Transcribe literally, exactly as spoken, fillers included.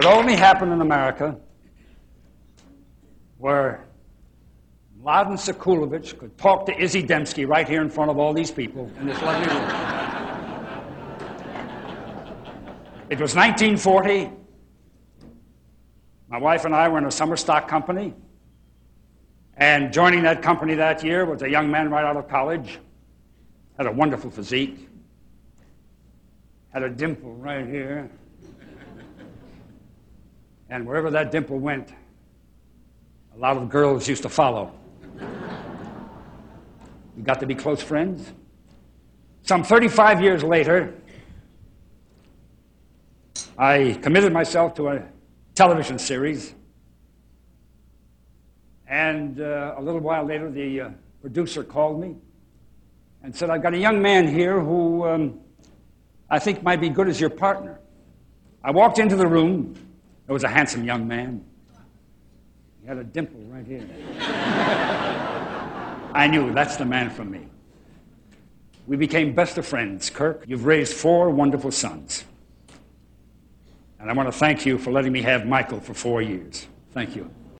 could only happen in America where Mladen Sekulovic could talk to Izzy Dembski right here in front of all these people in this lovely room. It was nineteen forty. My wife and I were in a summer stock company, and joining that company that year was a young man right out of college, had a wonderful physique, had a dimple right here, and wherever that dimple went, a lot of girls used to follow. We got to be close friends. Some thirty-five years later, I committed myself to a television series, and uh, a little while later, the uh, producer called me and said, I've got a young man here who um, I think might be good as your partner. I walked into the room. There was a handsome young man. He had a dimple right here. I knew that's the man for me. We became best of friends. Kirk, you've raised four wonderful sons. And I want to thank you for letting me have Michael for four years. Thank you.